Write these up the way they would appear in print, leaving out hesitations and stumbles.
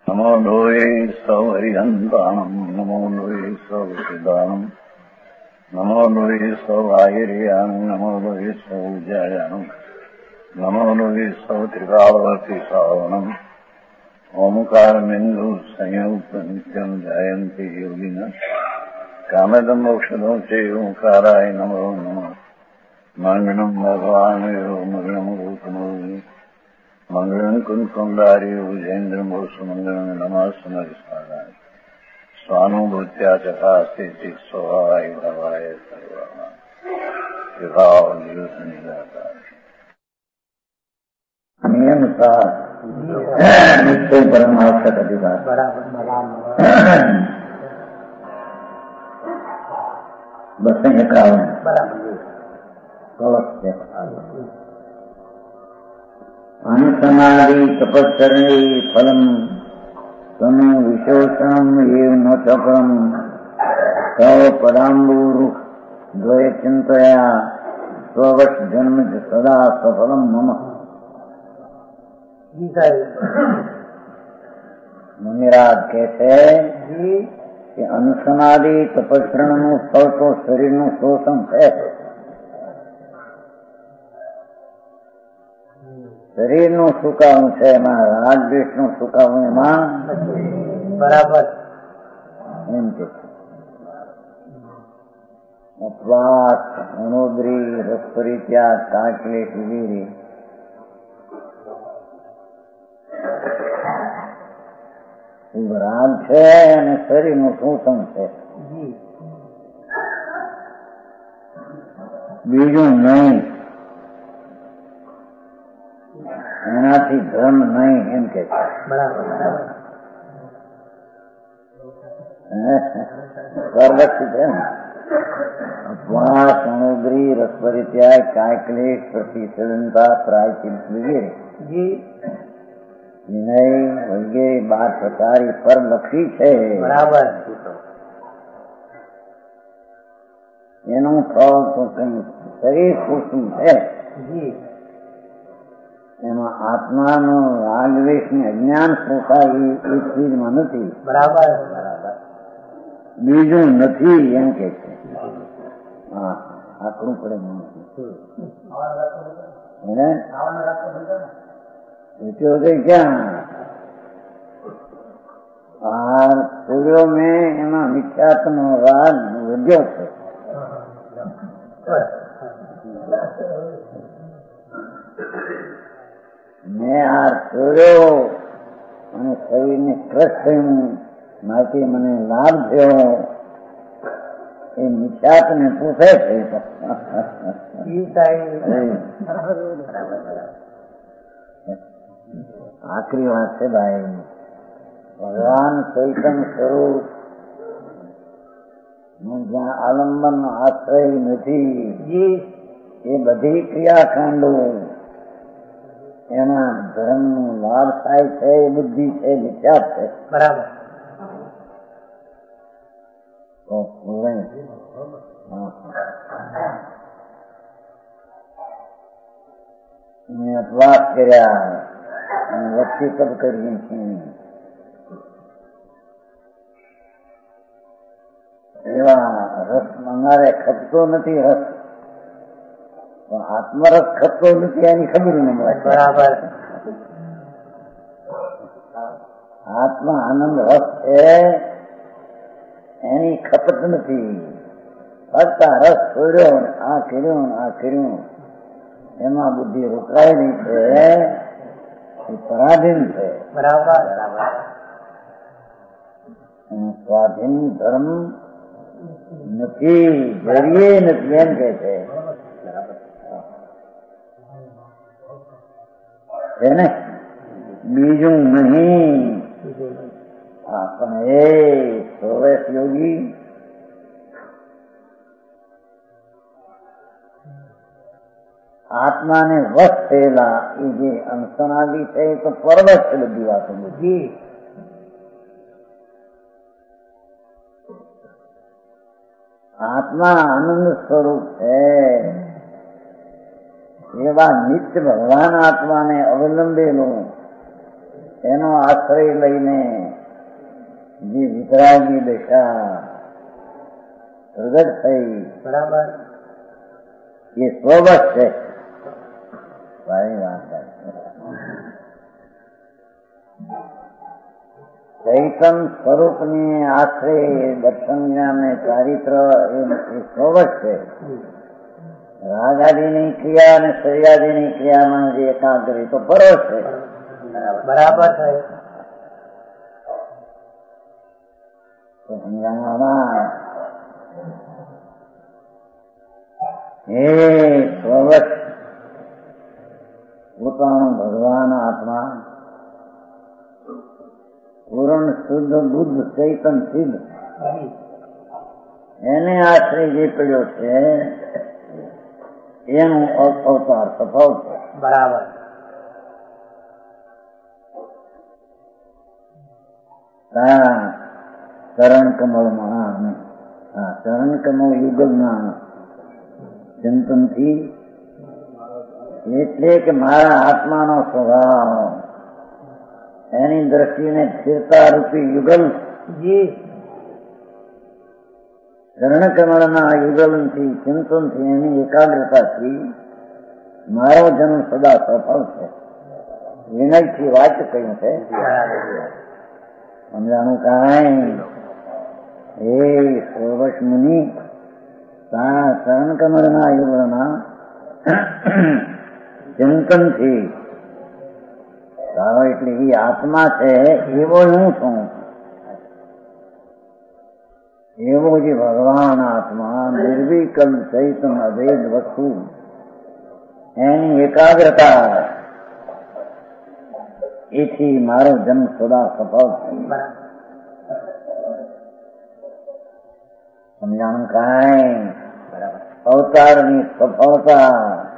नमो लोये सौहरिहन्ताणम् नमो लोये सौहृदानम् नमो लोये सौभागिर्याम् नमो लोये सौजायाम् नमो लोये सौत्रिकावती सावनम् ओंकारमिन्दु संयुक्त नित्यम् जायन्ति योगिनः कामदम् मोक्षदो चे ओंकाराय नमो नमः मङ्गलम् भगवान् मङ्गलम् रूपमोहि मंगलम कुंकुंडारी उजेन्द्रम सुमंगलम नमः समर्पणाय स्वानुभूत्या चकास्ते चित्सवाय भवाय सर्वः नियम का निश्चय परमार्थ का अधिकार बस 51 अनुसमाधि तपस्करणे फलम तनु विशोषणम एव न चक्रम तव पदाम्बुरु द्वय चिंतया स्ववश जन्म सदा सफलम मम। मुनिराज कहते कि अनुसमाधि तपस्करण फल तो शरीर નું શોષણ છે। शरीर નું સુકાવું છે એમાં રાગ દ્વેષ નું સુકાવું એમાં બરાબર એમ કે ઉપવાસ અનુદ્રી રસપરિત્યાગ કાકલેશ વગેરે રાગ છે અને શરીર નું શોષણ છે બીજું નહીં એનાથી ધર્મ નહીં એમ કે સર્વસ્વ છે ને ઉપવાસ અનુદ્રી રસપરિત્યાગ કાયક્લેશ પ્રતિસંધનતા પ્રાયચિત વગેરે વિનય વગેરે 12 પ્રકારની પર લખી છે બરાબર એનું ફળ તો શરીર સૂક્ષ્મ છે એમાં આત્માનો રાગદ્વેષ ને અજ્ઞાન પોસાય એ ચીજમાં નથી બરાબર બરાબર બીજું નથી એમ કે છે। હા આકડું પડે ક્યાં સૂર્યો મેં એમાં મિથ્યાત્વનો રાગ વધ્યો છે મેં આ છોડ્યો અને શરીરને કષ્ટ થયું માટે મને લાભ થયો એ મિથ્યાત્વને પૂછે છે। આખરી વાત છે ભાઈ ભગવાન ચૈતન્ય સ્વરૂપ જ્યાં આલંબન નો આશ્રય નથી એ બધી ક્રિયાકાંડો એના ધર્મ નું લાભ થાય છે એ બુદ્ધિ છે વિચાર છે બરાબર અપવાસ કર્યા વચ્ચે તપ કરીએ છીએ એવા રસ મંગારે ખપતો નથી રસ આત્મરસ ખપતો નથી એની ખબર ન મળે બરાબર આત્મા આનંદ રસ છે એની ખપત નથી ફક્ત રસ છોડ્યો આ કર્યું એમાં બુદ્ધિ રોકાયેલી છે એ પરાધીન છે બરાબર બરાબર સ્વાધીન ધર્મ નથી જરીએ નથી એમ કે છે ને બીજું નહીં પણ એ સર્વેશ યોગી આત્માને વશ થયેલા એ જે અંશનાદી છે એ તો પરવશ છે બધી વાતો બધી આત્મા આનંદ સ્વરૂપ છે એવા નિત્ય ભગવાન આત્માને અવલંબેલો એનો આશ્રય લઈને જે વિતરાગની દશા પ્રગટ થઈ, બરાબર, એ સ્વબસ છે. સારી વાત છે. ચૈતન સ્વરૂપની આશ્રય દર્શન જ્ઞાન ચારિત્ર એ સ્વબસ છે. રાગાદીની ક્રિયા અને શરીરાદીની ક્રિયામાં જે એકાગ્ર તો પરોશ છે. બરાબર છે. તો સમજાવવામાં હે સ્વવત પોતાનો ભગવાન આત્મા પૂર્ણ શુદ્ધ બુદ્ધ ચૈતન સિદ્ધ એને આશ્રય જે પડ્યો છે એનું અવતાર સફળ છે. બરાબર. ચરણ કમળમાં ચરણ કમળ યુગલના ચિંતનથી એટલે કે મારા આત્માનો સ્વભાવ એની દ્રષ્ટિને સ્થિરતા રૂપી યુગલ ચરણ કમળના યુગલથી ચિંતનથી એની એકાગ્રતાથી મારો જન્મ સદા સફળ છે. વિનયથી વાક્ય કહ્યું છે. સમજાણું કાંઈ હે સોવશ મુનિ ચરણ કમળના યુગલના ચિંતનથી તારો એટલે એ આત્મા છે એવો હું છું. એવો જે ભગવાન આત્મા નિર્વિકલ્પ ચૈતન અભેદ વસ્તુ એની એકાગ્રતા એથી મારો જન્મ સદા સફળ છે. સમજાણું કાંઈ અવતારની સફળતા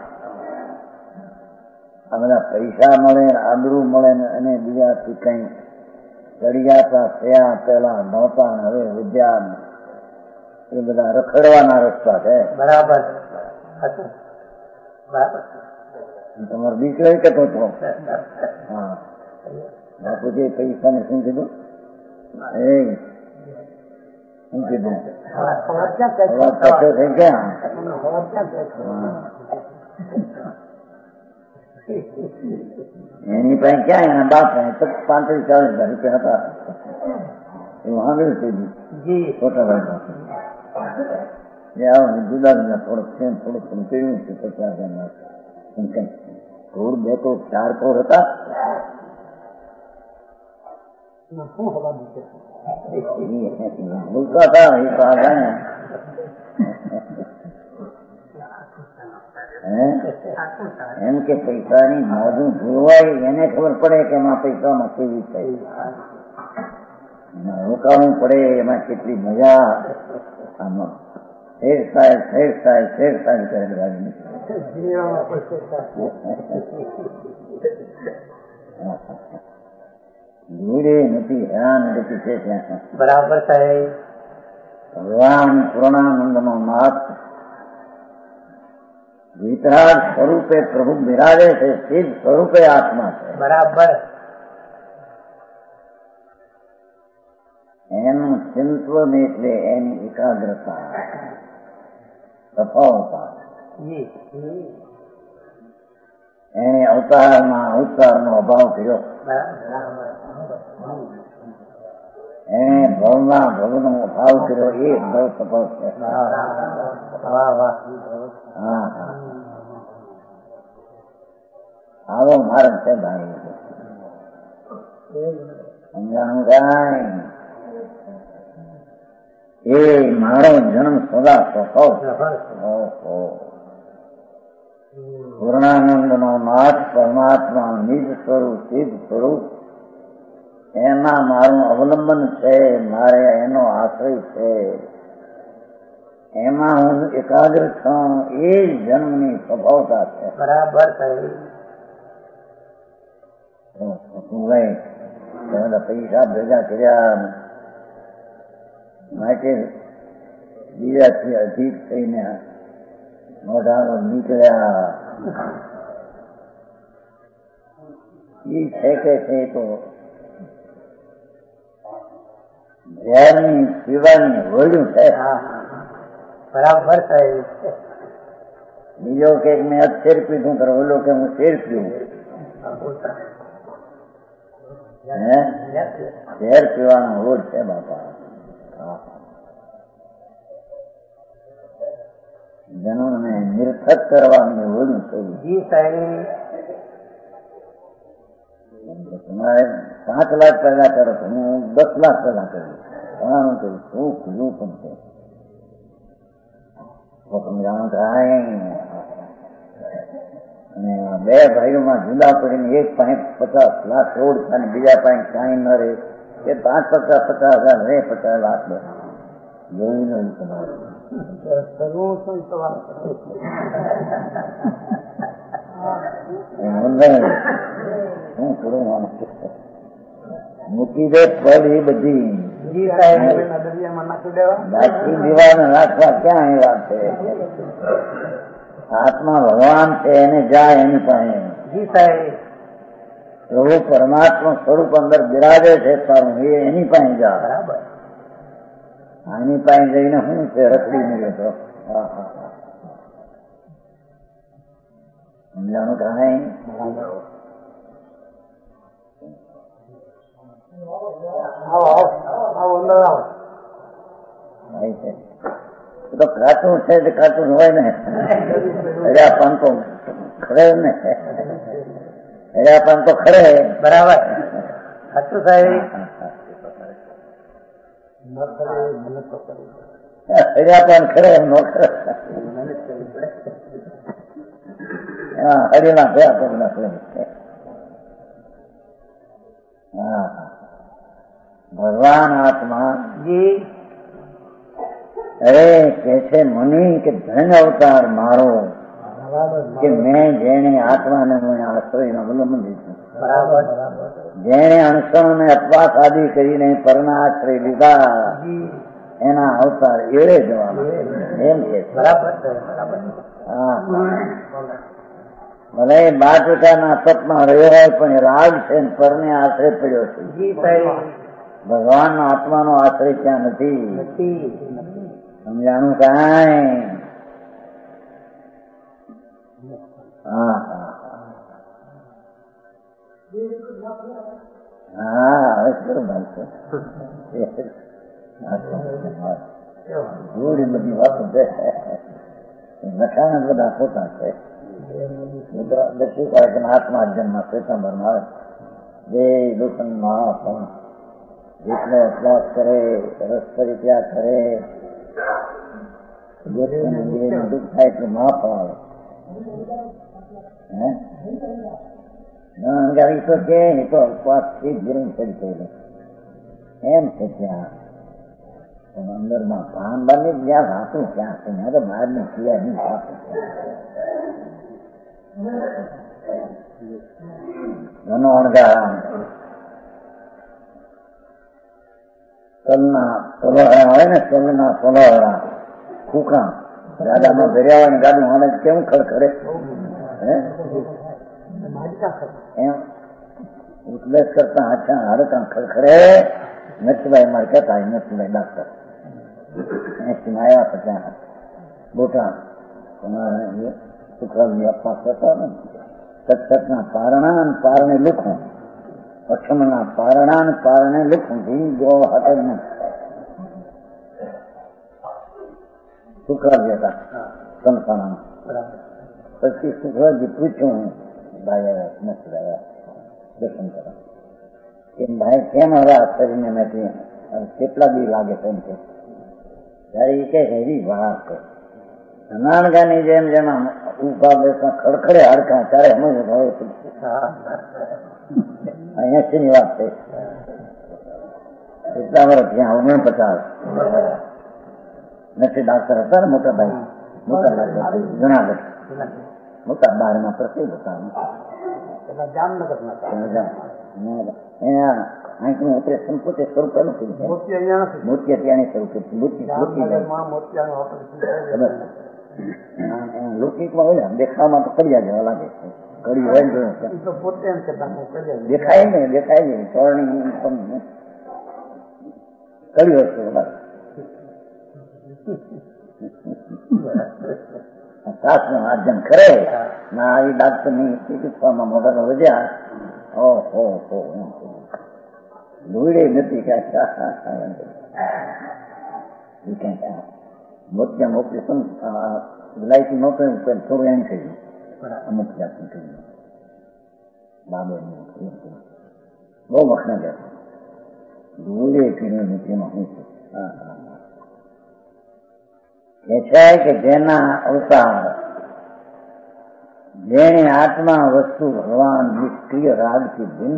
આ બધા પૈસા મળે, આબરૂ મળે ને અને બીજાથી કઈ ચડિયાતા થયા પેલા નહોતા ને હવે વિદ્યા એ બધા રખડવાના રસ્તા છે. બરાબર બરાબર. તમારે બીક લઈ કેતો હતો. હા બાપુજી પૈસા ને શું કીધું? શું કીધું? એની પાસે ક્યાં એના બાપ 35-40 રૂપિયા હતા એવું સાંભળ્યું છે ખોટા ભાઈ જુદા જુદા થોડુંક છે થોડુંક કર્યું છે 50,000 કરોડ 2 કરોડ 4 કરોડ હતા. બોલતા હતા એ તો આ એમ કે પૈસાની મોજું ભૂલવાય એને ખબર પડે કે એમાં પૈસામાં કેવી થઈ રોકાવું પડે એમાં કેટલી મજા. આમાં ફેરસાય કરે ગાડી ધૂળે નથી હેરાન ગતિ છે ત્યાં. બરાબર સાહેબ. ભગવાન પૂર્ણાનંદ નો નાથ વિતરાગ સ્વરૂપે પ્રભુ બિરાજે છે, સિદ્ધ સ્વરૂપે આત્મા છે. બરાબર. એનું ચિંતન એટલે એની એકાગ્રતા સફળતા એને અવતારમાં ઉત્તારનો અભાવ કર્યો. એને ભવના ભવનો અભાવ કર્યો એ બહુ સફળ છે. હા આવો માર્ગ છે ભાઈ. સમજાણું કાંઈ એ મારો જન્મ સદા સફળ. પૂર્ણાનંદ નો નાથ પરમાત્મા નિજ સ્વરૂપ સિદ્ધ સ્વરૂપ એમાં મારું અવલંબન છે, મારે એનો આશ્રય છે, એમાં હું એકાગ્ર છું. એ જન્મની સફળતા છે. બરાબર. પૈસા ભેગા કર્યા માટે બીજાથી અધિક થઈને મોઢામાં નીકળ્યા. એ ફેંકે છે તો ઝેરની પીવાની હોળ્યું છે. બરાબર સાહેબ. બીજો કે મેં શેર પીધું કરે, ઓલો કે હું શેર પીવું. ઝેર પીવાનો હોડ છે બાપા. જનોને નિર્થક કરવાની હોડું છે. તમારે 5 લાખ પેદા કરો તો હું 10 લાખ પેદા કરું. તમારું તો સુખ યું પણ છે. જાણો થાય અને 2 ભાઈઓમાં જુદા પડીને એક પાસે 50 લાખ રોડ થાય, બીજા પાસે કાંઈ ન રહે. એ 50,000 રહે, 50 લાખ જોયું નહીં તમારે. શું કરું મૂકી દે ફળ એ બધી નાખી દેવાને રાખવા ક્યાં એ વાત છે. આત્મા ભગવાન છે, એને જાય એની પાસે. પ્રભુ પરમાત્મા સ્વરૂપ અંદર બિરાજે છે તારું, એ એની પાસે જા. આની પાસે જઈને શું છે રખડી મળ્યો તો સમજાણું કાંઈ. તો કાચું છે તે કાચું હોય ને. હર્યાપન તો ખરે ને, હર્યાપન તો ખરે. બરાબર સાચું સાહેબ. હર્યાપન ખરે ન ખરે. હરિના થયા તો ભગવાન આત્મા અરે કે છે મુનિ કે ધન અવતાર મારો કે મેં જેને આત્માને આશ્રય અવલંબન લીધું, જેને અણસણ ને અપવાસ આદિ કરીને પરના આશ્રય લીધા એના અવતાર એળે જવાના એમ કે. ભલે 12 સપમાં રહ્યો હોય પણ રાગ છે ને પરને આશ્રય પડ્યો છે. ભગવાન નો આત્માનો આશ્રય ત્યાં નથી. સમજાણું કાંઈ. હા હવે શું ભાઈ છે થોડી બધી વાતો છે. લખાણ બધા ખોટા છે. દક્ષિણ કાર્યક્રમ આત્મા જન્મ શ્વેતાંબરમાં આવે જે દુકાનમાં પણ જેટલો અપવાસ કરે, રસ પરિત્યાગ કરે, દુઃખ થાય એટલે માફ આવે. અંગારી તો કે તો અપવાસ થી જીવન કરી થયેલો એમ છે ત્યાં. પણ અંદરમાં ભાન બની જ્યાં વાતું ક્યાં છે, ત્યાં તો બહાર ની સિવાય નહીં વાતું. ઘણો અણગારા તલના તલોહરા હોય ને, તલના તલોહરા કુકા ગાડામાં ભર્યા હોય ને ગાડું હાલે કેવું ખડખડે એમ ઉપલેશ કરતા હાથા હાડકા ખડખડે. નથભાઈ મારે કહેતા નથભાઈ ડાક્ટર 80 આવ્યા પછી બોટા તમારે સુખરાજની અપવાસ કરતા ને સતસતના પારણા ને પારણે લુખું, અક્ષમના પારણા ને પારણે લુખું ઘી ગો હાથે ને સુખરાજ હતા સંસ્થાના. પછી સુખરાજી પૂછ્યું ભાઈ નથી રહ્યા દર્શન કરવા કે ભાઈ કેમ હવે આ શરીરને નથી કેટલા દી લાગે છે એમ કે. ત્યારે એ કે એવી વાત છે નાનગાની જેમ જેમ ઉભા બેસા ખડખડે હાડકા ત્યારે સમજ અહીંયા છે ની વાત છે. એટલા વર્ષ ત્યાં 49 નથી ડાક્ટર હતા ને મોટા ભાઈ, મોટા ડાક્ટર જુનાગઢ, મોટા 12 પ્રસિદ્ધ હતા. આંખનું ઓપરેશન પોતે શરૂ કર્યું હતું. મૂર્તિ ત્યાંની શરૂ કરી લૌકિકમાં હોય ને દેખાવામાં તો કર્યા જેવા લાગે છે. કડી હોય તો પોતે એમ છે દેખાય ને ચોરણી કડી વસ્તુ શ્વાસનું માર્જન કરે ના આવી ડાક્ટરની ચિકિત્સામાં મોઢાનો વધ્યા ઓહો દોડે નથી મોતિયા ઓપરેશન વિલાયતી નહોતું થોડું એમ થઈ ગયું અમુક જાતનું થઈ ગયું બાબે બહુ મખણા જાય દોડે પીને નીચેમાં હું છું કે છે કે જેના અવતાર જેને આત્મા વસ્તુ ભગવાન નિષ્ક્રિય રાગથી ભિન્ન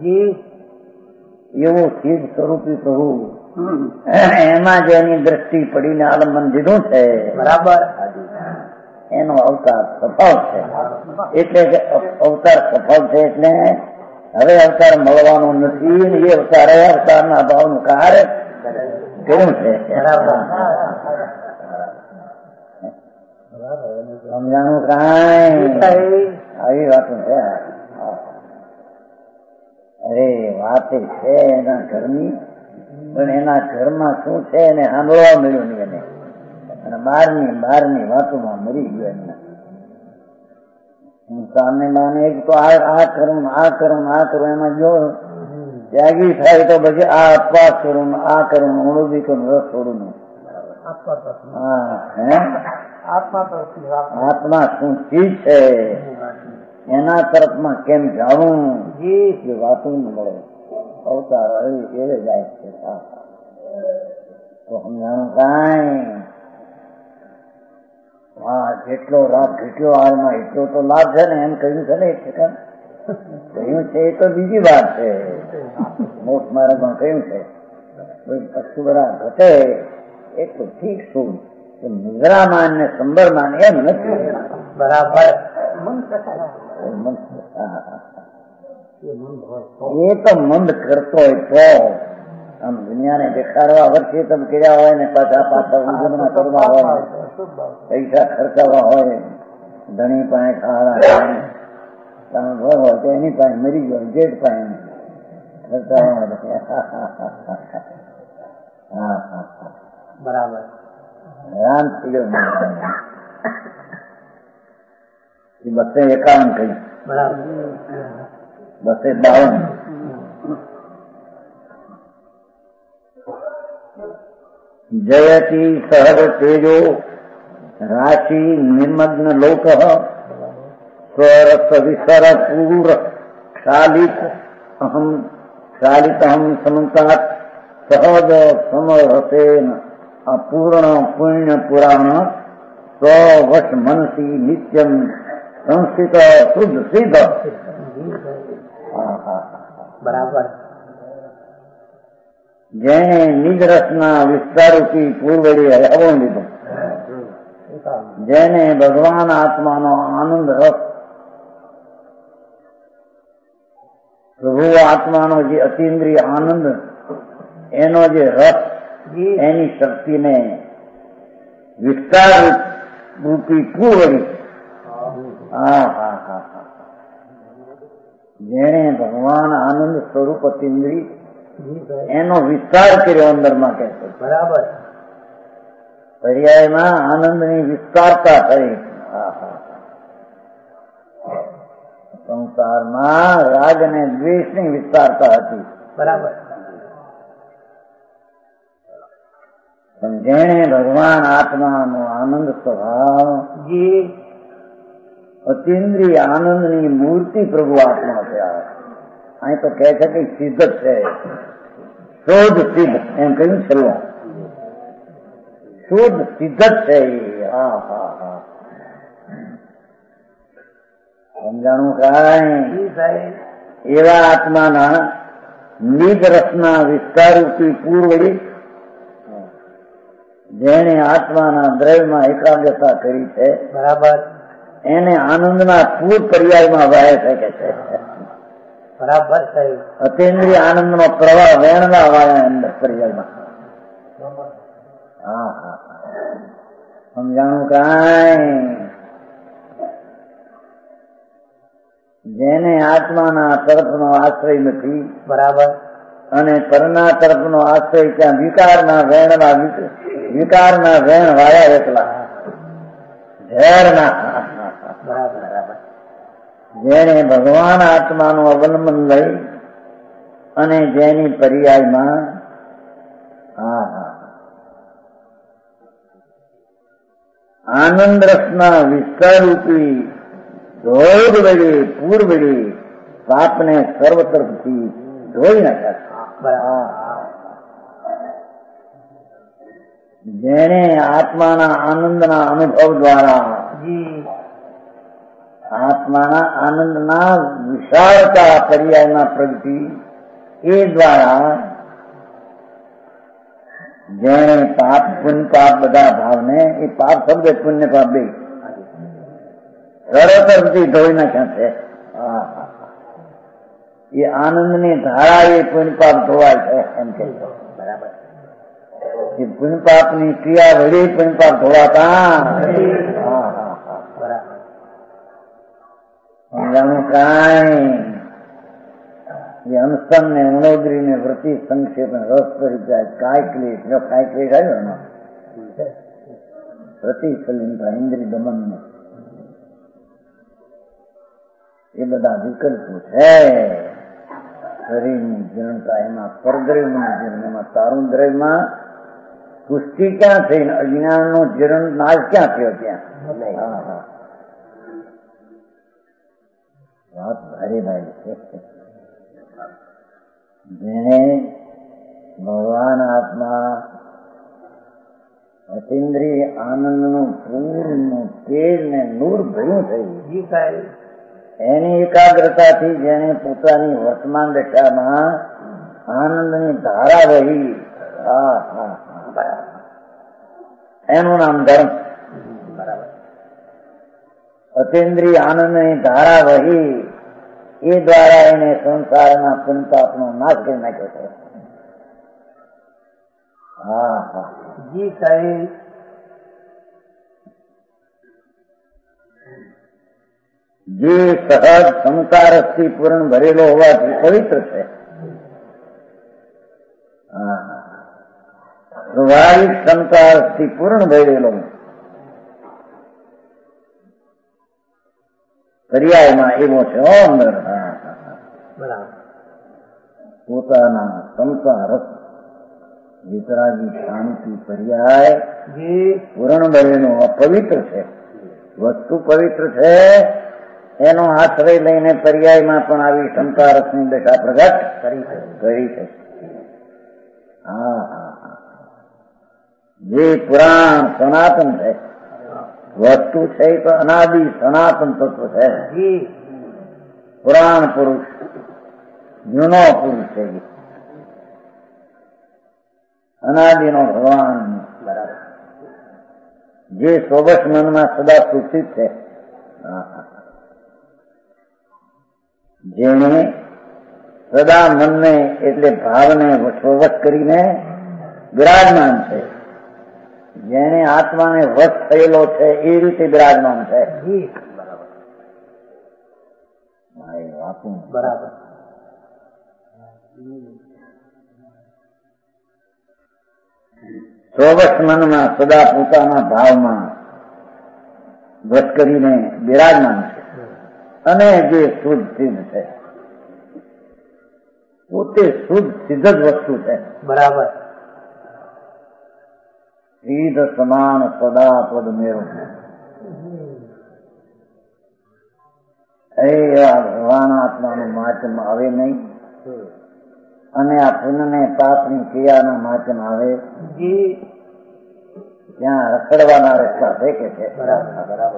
એવું સિદ્ધ સ્વરૂપી પ્રભુ એમાં જેની દ્રષ્ટિ પડીને આલંબન દીધું છે બરાબર એનો અવતાર સફળ છે. એટલે કે અવતાર સફળ છે એટલે હવે અવતાર મળવાનો નથી ને એ અવતારે અવતારના ભાવનું કાર્ય કર્યું છે. સમજાણું કાંઈ આવી વાતો છે. અરે વાત છે એના ઘરની, પણ એના ઘરમાં શું છે એને સાંભળવા મળ્યું નહીં એને, અને બહારની વાતોમાં મરી ગયો એમને. સામે માને તો આ કરું એમાં જો ત્યાગી થાય તો પછી આ અપવાસ કરું આ કરું ઓળું કરું રસ છોડું નહીં. આત્મા શું ચીજ છે એના તરફમાં કેમ જાણવું એ વાતો ન મળે. અવતાર એ જાય છે તો સમજાણું કાંઈ. હા, જેટલો લાભ ઘટ્યો હાલમાં એટલો તો લાભ છે ને એમ કહ્યું છે ને એક સેકન્ડ કહ્યું છે એ તો બીજી વાત છે. મોક્ષ માર્ગમાં કહ્યું છે વસ્તુ બધા ઘટે એટલું ઠીક શું, નિદ્રામાન ને સંબરમાન એમ નથી. બરાબર એ તો મંદ કરતો હોય તો આમ દુનિયાને દેખાડવા વર્ષે તમે કર્યા હોય ને પાછા ઉજવણા કરવા હોય, પૈસા ખર્ચાવા હોય, ધણી પાસે ખાવા તમે ઘર હોય તો એની પાસે મરી ગયો જેઠ પાસે ખર્ચાવા બરાબર રામ થયો 251 કહ્યું બરાબર 252 જયતિ સહજ તેજો રાશિ નિમગ્ન લોક સ્વરસ વિસર પૂર ક્ષાલિત અહમ સમંતાત સહજ સમરસેન અપૂર્ણ પુણ્ય પુરાણ સ્વવશ મનસી નિત્યમ સંસ્થિત શુદ્ધ સિદ્ધ. બરાબર જેને નિજ રસના વિસ્તારથી પૂર્વડી હયાવો લીધો, જેને ભગવાન આત્માનો આનંદ રસ, પ્રભુ આત્માનો જે અતિન્દ્રિય આનંદ એનો જે રસ, એની શક્તિને વિસ્તાર રૂપી પૂર્વડી, જેને ભગવાન આનંદ સ્વરૂપ અતિન્દ્રિય એનો વિસ્તાર કર્યો અંદરમાં કે છે. બરાબર પર્યાયમાં આનંદની વિસ્તારતા થઈ. સંસારમાં રાગ અને દ્વેષની વિસ્તારતા હતી. બરાબર પણ જેણે ભગવાન આત્માનો આનંદ સ્વભાવ, અતિન્દ્રિય આનંદની મૂર્તિ પ્રભુ આત્મા છે. અહીં તો કહે છે કે સિદ્ધ છે, શુદ્ધ સિદ્ધ એમ કહ્યું છેલ્લું, શુદ્ધ સિદ્ધ છે. સમજાણું કાંઈ. એવા આત્માના નિજ રસના વિસ્તારથી પૂર્વડી, જેને આત્માના દ્રવ્યમાં એકાગ્રતા કરી છે, બરાબર એને આનંદના પૂર પર્યાયમાં વહે શકે છે. બરાબર સાહેબ અતિન્દ્રિય આનંદનો પ્રવાહ વેણના વાળા અંદર પર્યાયમાં. સમજાણું કાંઈ. જેને આત્માના તરફનો આશ્રય નથી, બરાબર, અને પરના તરફનો આશ્રય ત્યાં વિકારના વેણ વાળા એકલા ઝેરના. બરાબર, બરાબર. જેને ભગવાન આત્માનું અવલંબન લઈ અને જેની પર્યાયમાં આનંદ રસના વિસ્તારરૂપી ધોધ વડે પૂર વડે પાપને સર્વ તરફથી ધોઈ નાખ્યા. જેને આત્માના આનંદના અનુભવ દ્વારા આત્માના આનંદના વિશાળતા પર્યાયમાં પ્રગતિ એ દ્વારા જેને પાપ પુણ્ય પાપ બધા ભાવને એ પાપ શબ્દ પુણ્ય પાપ બે સરળથી ધોઈ નાખ્યા છે. એ આનંદની ધારા એ પુણ્ય પાપ ધોવાય છે એમ કે. બરાબર. એ પુણ્ય પાપની ક્રિયા વડે પુણ્ય પાપ ધોવાતા. કાંઈ અનુષ્ઠાન ને ઉણોદરી ને વૃત્તિ સંક્ષેપ રસ કરી જાય કાંઈ ક્લેશ આવ્યો ને પ્રતિફલિતા ઇન્દ્રિય દમન ને એ બધા વિકલ્પો છે. શરીરની જીર્ણતા એમાં પરદ્રવ્યનું જીર્ણ, એમાં તારું દ્રવ્યમાં પુષ્ટિ ક્યાં થઈ, અજ્ઞાન નો જીર્ણ નાશ ક્યાં થયો ત્યાં. વાત ભારે ભારે છે. જેને ભગવાન આત્મા અતિન્દ્રિય આનંદનું પૂરનું તેજ ને નૂર ભર્યું થયું, એની એકાગ્રતાથી જેને પોતાની વર્તમાન દશામાં આનંદની ધારા વહી, એનું નામ ધર્મ. અતિન્દ્રિય આનંદની ધારા વહી એ દ્વારા એને સંસારના પુનતાપનો નાશ કરી નાખ્યો છે. જી સાહેબ. જે સહજ સંસારથી પૂર્ણ ભરેલો હોવાથી પવિત્ર છે. સ્વાભાવિક સંસારથી પૂર્ણ ભરેલો પર્યાયમાં એવો છે. અંદર પોતાના સંસાર વિતરાગી શાંતિ પર્યાય પૂર્ણ ભરેલો અપવિત્ર છે. વસ્તુ પવિત્ર છે, એનો આશ્રય લઈને પર્યાયમાં પણ આવી સંસારસની દશા પ્રગટ કરી છે. જે પુરાણ સનાતન છે, વસ્તુ છે તો અનાદિ સનાતન તત્વ છે. પુરાણ પુરુષ જૂનો પુરુષ છે, અનાદિનો ભગવાન. બરાબર. જે સોબત મનમાં સદા સુસ્થિત છે, જેને સદા મનને એટલે ભાવને વશોવશ કરીને બિરાજમાન છે, જેને આત્માને વશ થયેલો છે એ રીતે બિરાજમાન છે. બરાબર. સોવશ મનમાં સદા પોતાના ભાવમાં વશ કરીને બિરાજમાન છે, અને જે શુદ્ધ સિદ્ધ છે પોતે શુદ્ધ સિદ્ધ જ વસ્તુ છે. બરાબર. સિદ્ધ સમાન સદા પદ મેળવ ભગવાન આત્માનું માચમ આવે નહીં, અને આ પુણ્યને પાપની ક્રિયાના માચમ આવે ત્યાં રખડવાના રસ્તા ફેંકે છે. બરાબર.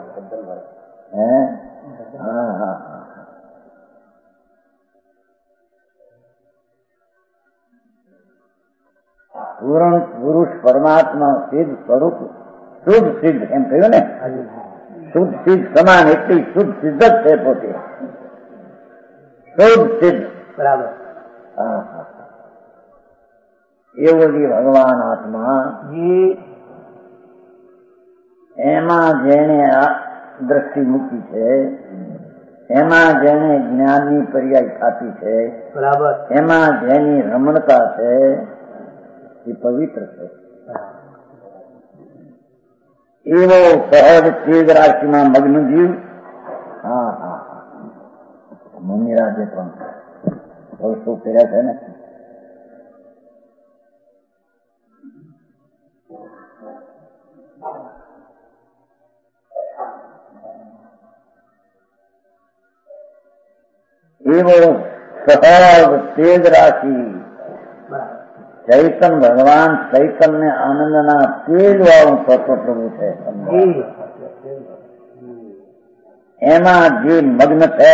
પૂર્ણ પુરુષ પરમાત્મા સિદ્ધ સ્વરૂપ શુદ્ધ સિદ્ધ એમ કહ્યું ને. શુદ્ધ સિદ્ધ સમાન એટલી શુદ્ધ સિદ્ધ જ છે પોતે. શુદ્ધ સિદ્ધ. બરાબર. એવો જે ભગવાન આત્મા એમાં જેને આ દ્રષ્ટિ મૂકી છે એમાં જેને જ્ઞાનની પર્યાય ખાતી છે, બરાબર, એમાં જેની રમણતા છે એ પવિત્ર છે. એવો સહજ તેજ રાશિમાં મગ્ન જીવ. હા હા હા, મુનિરાજે પણ વર્ષો કર્યા છે ને. એવો સહજ તેજ રાશિ ચૈતન ભગવાન ચૈતન્ય આનંદના તેજ વાળું તત્વ પ્રભુ છે. એમાં જે મગ્ન છે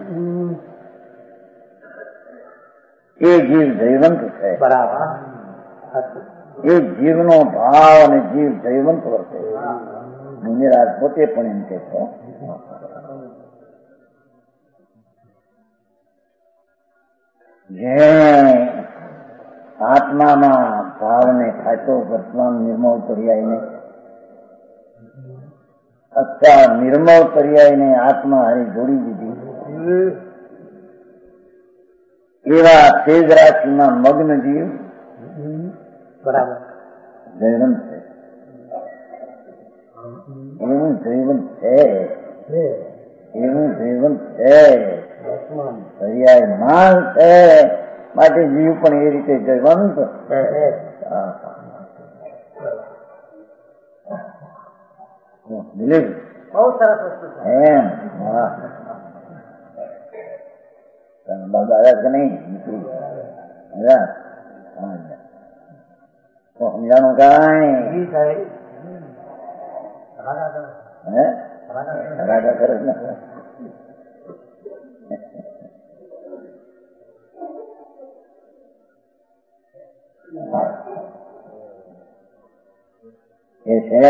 એ જીવ જયવંત છે. બરાબર, એ જીવનો ભાવ અને જીવ જયવંત વર્તે. મુનિરાજ પોતે પણ એમ કે છે જે આત્મામાં ભાવને ખાતો વર્તમાન નિર્મળ પર્યાયને અથવા નિર્મળ પર્યાયને આત્મા હારી જોડી દીધી એવા તેજ રાશિમાં મગ્ન જીવ બરાબર, જયવંત છે. એવું જયવંત છે, એવું જયવંત છે, પર્યાયમાન છે. માટે જીવ પણ એ રીતે જયવંત. બહુ સરસ વસ્તુ છે. એમ બાબા આવ્યા કે નહીં? સમજાણું કાંઈ રાગા કરે ને. એ છે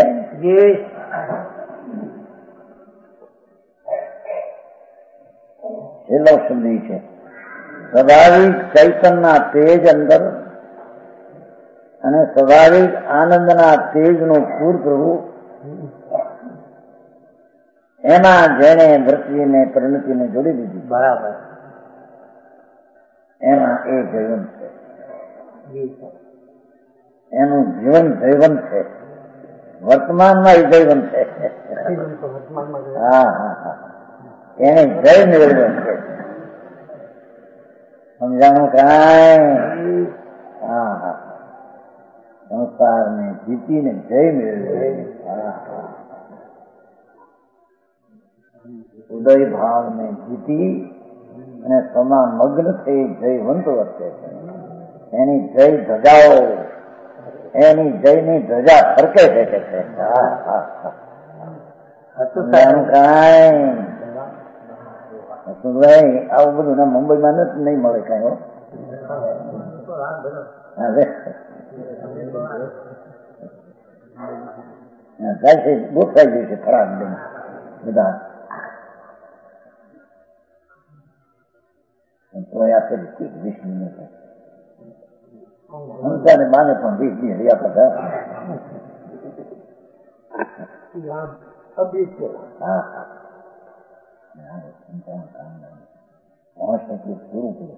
છેલ્લો સુધી છે સ્વાભાવિક ચૈતનના તેજ અંદર અને સ્વાભાવિક આનંદના તેજનું પૂરતું એમાં જેને વૃત્તિને પરિણતિને જોડી દીધી. બરાબર, એમાં એ જયવંત છે. એનું જીવન જયવંત છે. વર્તમાનમાં એ જયવંત છે. હા હા હા, એને જય મેળવ્યો છે. સમજાણું કાંઈ? હા હા, સંસારને જીતીને જય મેળવ્યો. ઉદય ભાવને જીતી અને સમા મગ્ન થઈ જયવંત વર્તે છે. એની જય ધજાઓ, એની જયની ધજા ફરકે છે કે છે. હા હા હા, કાંઈ આવું બધું ના મુંબઈમાં નથી, નહીં મળે કાંઈ. ગોઠવાઈ ગયું છે ખરાબ બધા. તો આપે 20 મિનિટ હંસાને બાને પણ 20 મિનિટ આપડે. હા હા, પૂરું પૂરું.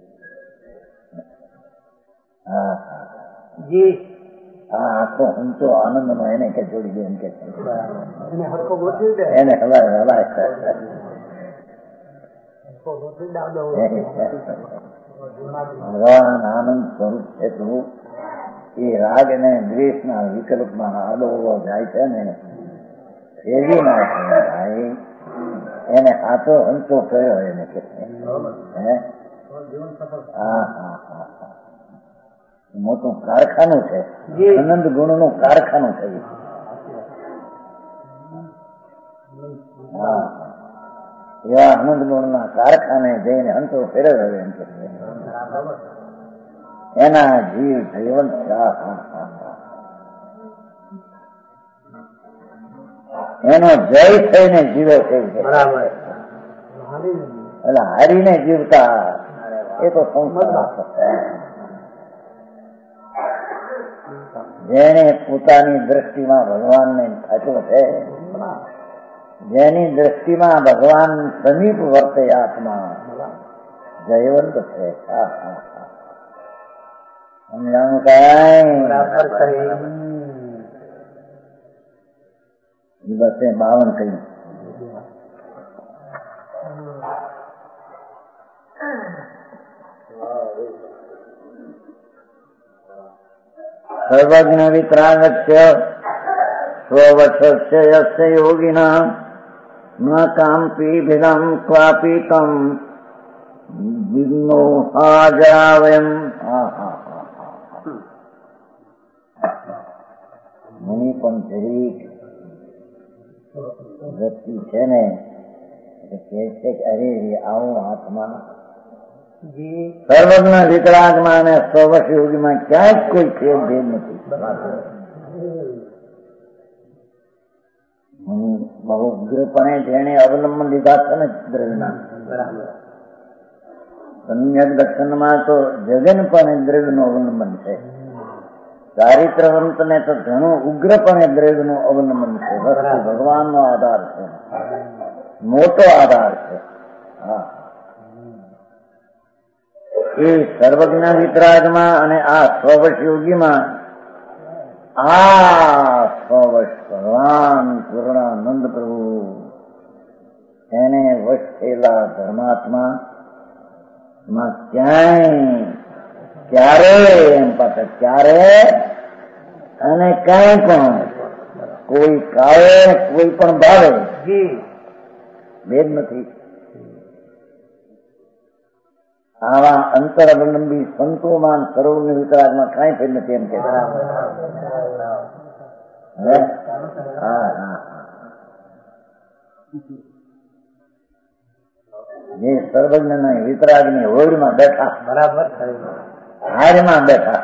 હા હા જી, હા, આખો ઊંચો આનંદનો એને કે જોડી દે એમ કે એને હલાય હલાય. ભગવાન આનંદ સ્વરૂપ છે તું. એ રાગ અને દ્વેષના વિકલ્પમાં આડો જાય છે ને, એવી ના થાય. એને આટો અંતો કર્યો એને કે હા હા હા, મોટું કારખાનું છે. આનંદ ગુણનું કારખાનું થયું. હા, એવા આનંદ ગુણના કારખાને જઈને અંતો ફેરવ્યો એમ કે એના જીવ જીવન. એનો જય થઈને જીવે છે. એટલે હારીને જીવતા એ તો સંસાર. જેને પોતાની દ્રષ્ટિમાં ભગવાનને ખાચો છે જેની દ્રષ્ટિમાં ભગવાન સમીપ વર્તે આત્મા જયવંત છે. સમજાણું કઈ બસે 52 કહ્યું. સર્વજ્ઞ વિતરાગસ્ય સ્વવશસ્ય યસ્ય યોગિના ન કામપી ભિદમ ક્વાપીતમ વિઘ્નો હાજરાવયમ. મુનિ પણ જરીક વ્યક્તિ છે ને કે છે કે અરે આવો હાથમાં સર્વજ્ઞ વિતરાગમાં અને સ્વવશ યોગીમાં ક્યાંય કોઈ ફેર ભેદ નથી. બહુ ઉગ્રપણે જેને અવલંબન લીધા છે ને દ્રવ્યના, સમ્યક દર્શનમાં તો જગનપણે દ્રવ્યનું અવલંબન છે. ચારિત્રવંત ને તો ઘણું ઉગ્રપણે દ્રવ્યનું અવલંબન છે. વસ્તુ ભગવાનનો આધાર છે, મોટો આધાર છે. એ સર્વજ્ઞ વિતરાગમાં અને આ સ્વવશ યોગીમાં આ સ્વવશ ભગવાન પૂર્ણાનંદ પ્રભુ એને વશ થયેલા ધર્માત્મા માં ક્યારે એમ પાસે ક્યારે અને કઈ પણ કોઈ કાળે કોઈ પણ ભાવે ભેદ નથી. આવા અંતર અવલંબી સંતોમાં સર્વજ્ઞ વિતરાગમાં કઈ ભેદ નથી એમ કે જે સર્વજ્ઞ ના વિતરાગ ની હોડમાં બેઠા, બરાબર હારમાં બેઠા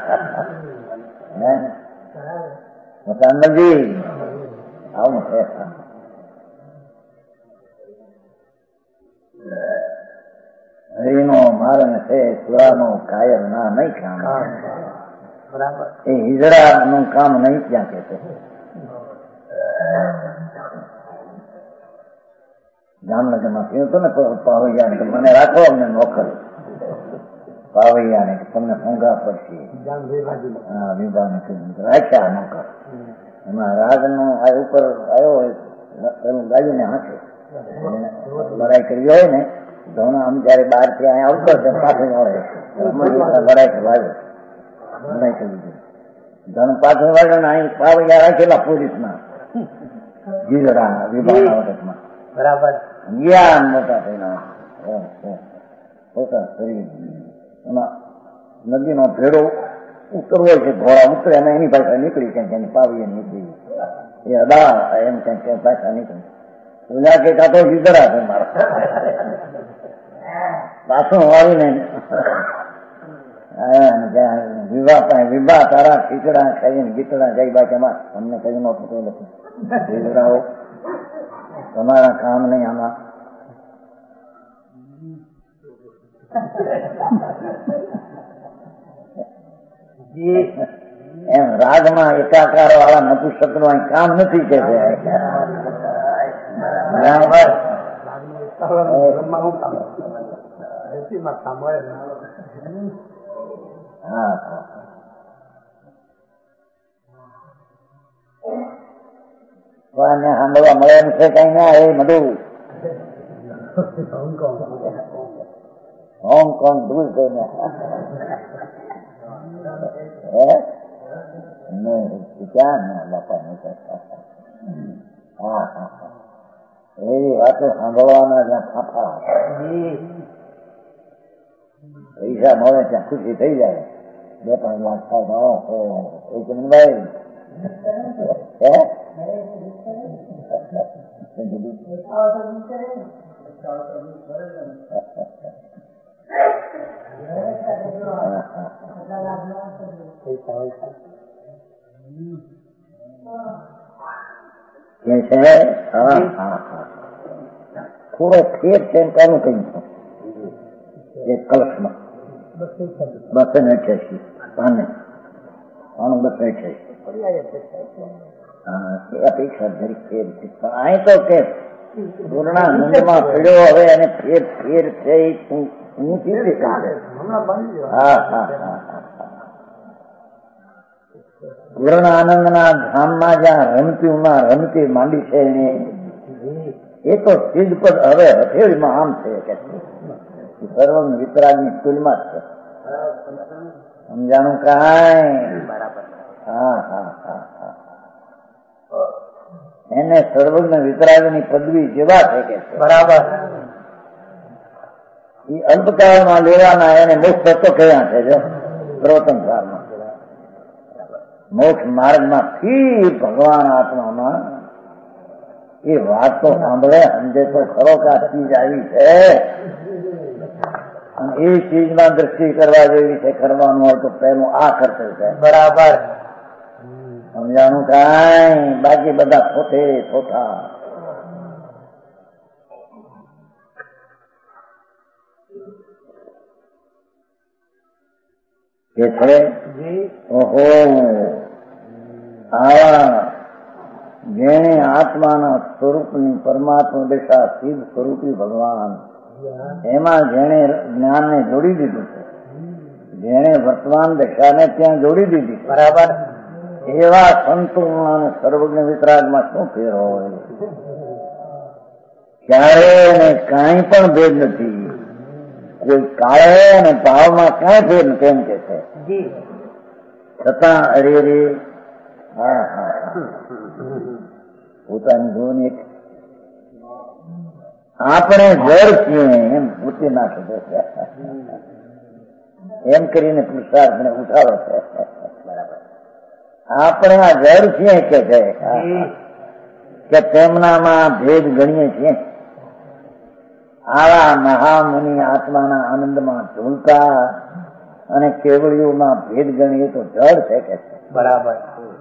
નજી આવું છે. હરિનો મારણ છે સુરાનો કાયર ના નહીં કામ. એ હિજડા નું કામ નહીં ક્યાં કે છે. જામનગરમાં કહ્યું હતું ને પાવૈયા ને મને રાખો અમને નોકર. પાવૈયા ને તમને ફોંગા પડશે. હા વિભાગ રાખ્યા નોકર. એમાં રાગ નો ઉપર આવ્યો હોય એનું ગાડીને હાથે લડાઈ કરી હોય ને ધોના આમ જયારે બહાર થી અહીંયા આવતો છે પાછળ આવે લડાઈ કરવા આવ્યો. લડાઈ કરી દીધી ધન પાછળ વાળો ને અહીં પાવૈયા રાખેલા પોલીસમાં જીજડા વિભાગના વખતમાં બરાબર જ્ઞાન મોટા થઈને પોતા શરીર એમાં નદીનો ભેડો ઉતરવો છે. ઘોડા ઉતરે અને એની ભાષા નીકળી ક્યાંક પાવી નીકળી એ અદા એમ ક્યાંક ભાષા નીકળી ઓલા કે કાતો જીજડા છે મારા પાછું વાળીને વિવાહ તારા ખીચડા ખાઈને ગીતડા જઈ બાજુમાં અમને કઈ નહોતું કોઈ નથી. જીજડાઓ તમારા કામ નહીં આમાં. એમ રાગમાં એકાકાર વાળા નપુસક નું કામ નથી કે છે. સાંભળવા મળે એમ છે કઈ ના એ બધું હોંગકોંગ દૂર કઈને ક્યાં ના બાપા એવી વાતો સાંભળવાના જ્યાં ફાફા પૈસા મળે ત્યાં ખુશી થઈ જાય. 2-3 લાખ થાય એ ચમનભાઈ થોડો ફેર છે એમ કોનું કહ્યું એક કલશમાં 288 પાને 288 અપેક્ષા ધરી ફેર છે. પણ અહીં તો કે પૂર્ણાનંદમાં પડ્યો. હવે એને ફેર ફેર છે હું કેવી હા હા હા પૂર્ણ આનંદના ધામમાં જ્યાં રમતી માંડી છે એને એ તો સિદ્ધ પદ હવે હથેળીમાં આમ છે કે સર્વ વિતરાગની તુલમાં જ છે. સમજાણું કાંઈ? હા હા હા હા એને સર્વજ્ઞ વિતરાગની પદવી જેવા છે કે બરાબર. એ અલ્પકાળમાં લેવાના એને મોક્ષ તત્વ કયા છે જો પ્રવર્તન કાળમાં મોક્ષ માર્ગમાં ફી ભગવાન આત્મામાં એ વાત તો સાંભળે સમજે તો ખરો કે આ ચીજ આવી છે અને એ ચીજમાં દ્રષ્ટિ કરવા જેવી છે. કરવાનું હોય તો પહેલું આ કરશે છે બરાબર. સમજાણું કાંઈ? બાકી બધા થોઠે થોઠા. કે છે ઓહો આવા જેણે આત્માના સ્વરૂપની પરમાત્મા દશા સિદ્ધ સ્વરૂપી ભગવાન એમાં જેણે જ્ઞાનને જોડી દીધું છે, જેણે વર્તમાન દશાને ત્યાં જોડી દીધી બરાબર, એવા સંતોમાં સર્વજ્ઞ વિતરાગમાં શું ફેર હોય? ક્યારે કાંઈ પણ ભેદ નથી. કોઈ કાળે અને ભાવમાં ક્યાંય ફેર નથી એમ કે છે. છતાં અરે રે હા હા પોતાની જોવાની આપણે જળ છીએ એમ પૂછી નાખે છે. એમ કરીને પુરુષાર્થને ઉઠાડો છે. આપણે આ જળ છીએ કે છે કે તેમનામાં ભેદ ગણીએ છીએ. આવા મહામુનિ આત્માના આનંદમાં ઝૂલતા અને કેવળીઓમાં ભેદ ગણીએ તો જળ છે કે છે બરાબર.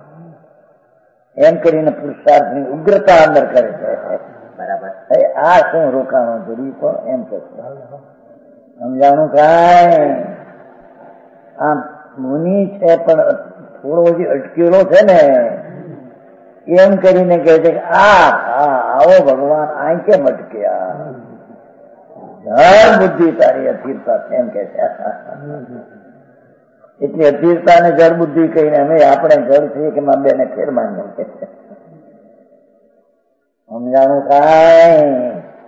એમ કરીને પુરુષાર્થની ઉગ્રતા અંદર કરે છે બરાબર. આ શું રોકાણો જરૂરી પણ એમ કે છે. સમજાણું કાંઈ? આમ મુનિ છે પણ થોડો હજી અટકેલો છે ને એમ કરીને કહે છે કે આવો ભગવાન આ કેમ અટક્યા? જળ બુદ્ધિ તારી અસ્થિરતા એમ કે છે. એટલી અસ્થિરતા ને જળ બુદ્ધિ કહીને અમે આપણે જળ છીએ કે માં બેને ફેર માન્યો કે છે. સમજાણું કાંઈ?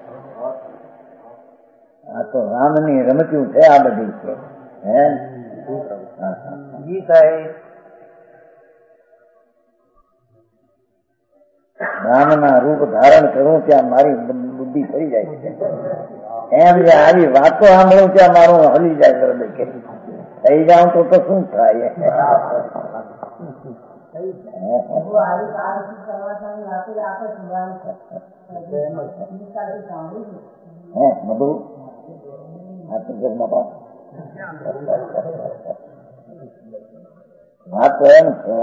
આ તો રામની રમતું છે આ બધી છે. હે રામના રૂપ ધારણ કરું ત્યાં મારી બુદ્ધિ થઈ જાય છે. એમ જે આવી વાતો સાંભળું ત્યાં મારું હલી જાય હૃદય કે થઈ જાઉં તો શું થાય? બધું વાત તો એમ છે.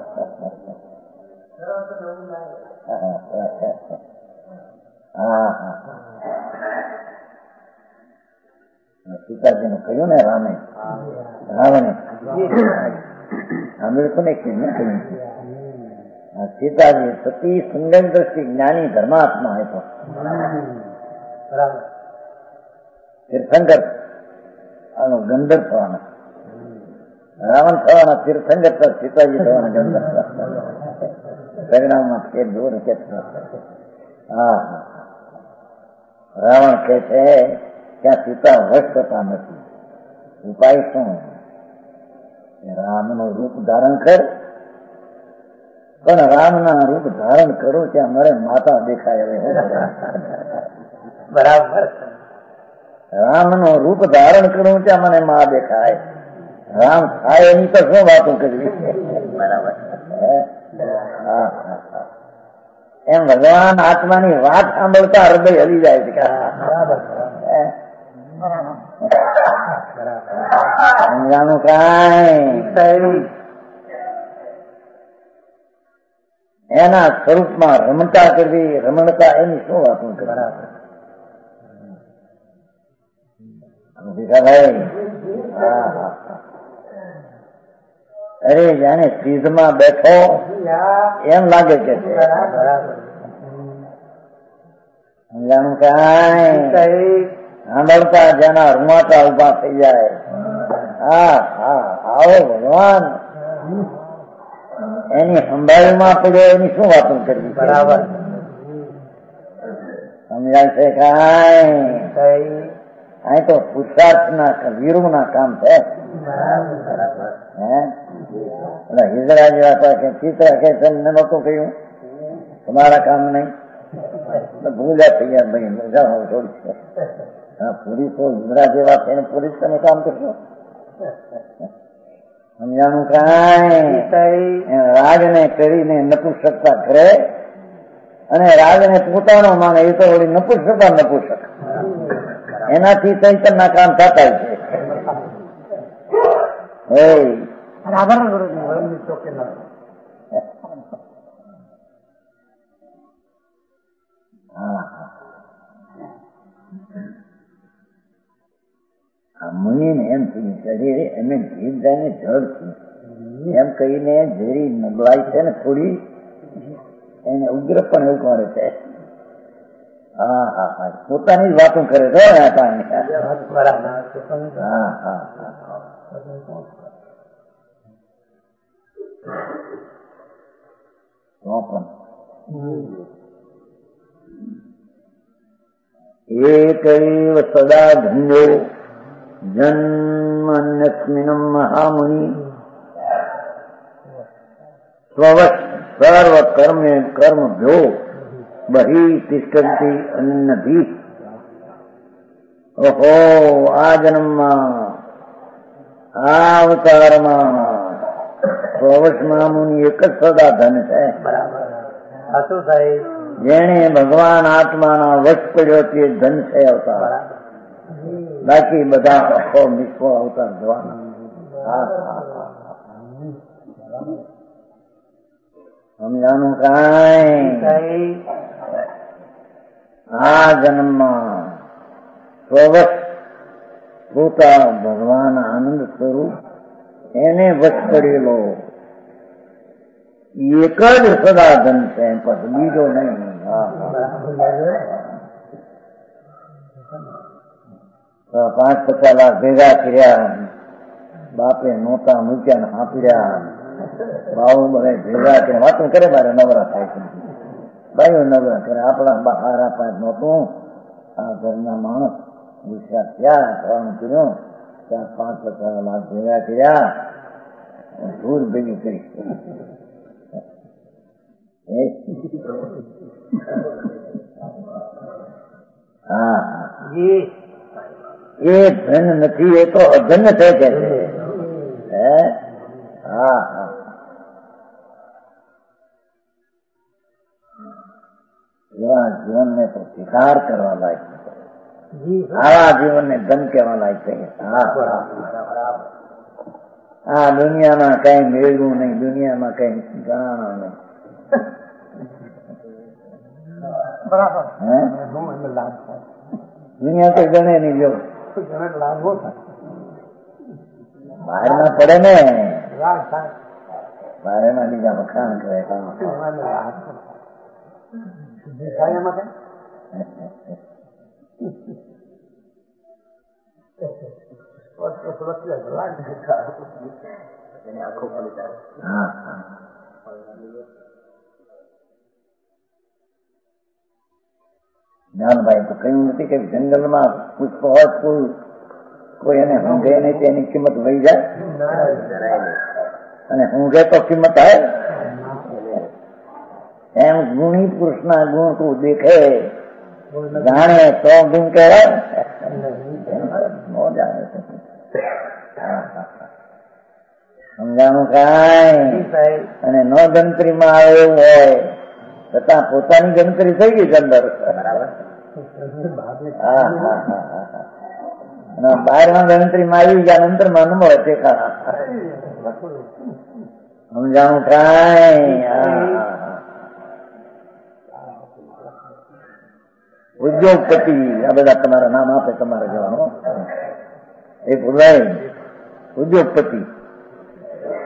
સીતાજીને કહ્યું ને રાવણે સાંભળ્યું ને કે કહ્યું સીતાજી સતી સુંદર દ્રષ્ટિ જ્ઞાની ધર્માત્મા હતો. તીર્થંકર ગંધર થવાના, રાવણ થવાના તીર્થંકર, સીતાજી થવાના ગંધર. પરિણામમાં ફેર જોર કે હા રાવણ કે છે ત્યાં સીતા વશ થતા નથી. ઉપાય શું? રામનું રૂપ ધારણ કર. પણ રામના રૂપ ધારણ કરું ત્યાં મારે માતા દેખાય. હવે બરાબર. રામનું રૂપ ધારણ કરું ત્યાં મને મા દેખાય. રામ થાય એની તો શું વાતો કરવી? બરાબર. એમ ભગવાન આત્માની વાત સાંભળતા હૃદય હલી જાય છે. સમજાનું કાંઈ? એના સ્વરૂપમાં રમતા કરવી, રમણતા એની શું વાતો કરવી? ભાઈ અરે જાણે સીધમાં બેઠો એમ લાગે કે સમજાણું કાંઈ સાંભળતા જેના રૂમાટા ઉભા થઈ જાય. હા હા આવો ભગવાન એની સંભાળમાં પડ્યો એની શું વાતો કરવી? બરાબર સમજાય છે કાંઈ? અહીં તો પુરુષાર્થ ના વીરુ ના કામ છે. હે હિજરા જેવા કે ચિત્ર કે તમને નહોતું કહ્યું તમારા કામ નહીં ભૂલ્યા થઈ ગયા ભાઈ મજા થોડી. હા પૂરી તો હિજરા જેવા થઈને પૂરી તમે કામ કરશો. સમજાણું કાંઈ? રાજને કરીને નપુંસકતા કરે અને રાજને પોતાનો માને એ તો ઓલી નપુંસકતા નપુંસક એનાથી ચૈતન ના કામ થતા છે. મુનિને એમ થયું શરીર એને જીભ જાય જળ થયું એમ કહીને જેરી નબળાઈ છે ને થોડી એને ઉગ્ર પણ એવું કરે છે. હા હા હા પોતાની જ વાતો કરે છે. હા હા એકૈવ સદા ધન્યો જન્મન્યસ્મિન્ મહામુનિ સ્વવશ સર્વ કર્મે કર્મ ભ્યો બહિ તિષ્ઠન્તિ અન્નભી. ઓહો આ જન્મમાં આ અવતારમાં સ્વવશ મહામુનિ એક જ સદા ધન છે. જેને ભગવાન આત્માના વશ પડ્યો તે ધન છે અવતાર. બાકી બધા અખો મિશ્વ અવતાર જવાના. સમજાનું કાંઈ? આ જન્મમાં સ્વવશ પોતા ભગવાન આનંદ સ્વરૂપ એને વશ પડેલો એક જ સદા ધન છે બીજો નહીં. પાંચ 50 લાખ ભેગા કર્યા બાપે નોતા મૂક્યા ને હાંપડ્યા બાઉ બધા ભેગા કર્યા વાતો કરે મારે નવરા થાય છે. બાઈઓ નવરા કરે આપણા બહાર પાંચ નહોતું આ ઘરના માણસ વિશ્વાસ થયા કામ કર્યું ત્યાં 5-50 લાખ ભેગા કર્યા ધૂળ ભેગી કરી. હા એ ધન નથી એ તો અધન છે કે છે. હા હા એવા જીવનને તો સ્વીકાર કરવા લાયક આવા જીવનને ધન કહેવા લાયક છે. હા દુનિયામાં કઈ મેળવું નહીં દુનિયામાં કઈ ગણાણા નહીં. દુનિયા તો ગણે નહીં જો બહાર ના પડે ને બહાર ના બીજા વખાણ કરે. જ્ઞાનભાઈ તો કહ્યું નથી કે જંગલમાં પુષ્પ હોય કોઈ એને ઊંઘે નહીં તેની કિંમત વહી જાય અને ઊંઘે તો કિંમત આવે. એમ ગુણી પુરુષના ગુણ તું દેખે જાણે તો ગુણ કહેવાય ન જાણે. સમજાણું કાંઈ? અને નો ગણતરીમાં આવે એવું હોય છતાં પોતાની ગણતરી થઈ ગઈ અંદર. બહારમાં ગણતરીમાં આવી ગયા અંતરમાં ન મળે તે ખાના. સમજાણું કાંઈ? ઉદ્યોગપતિ આ બધા તમારા નામ આપે તમારે જવાનું એ ભૂલાય. ઉદ્યોગપતિ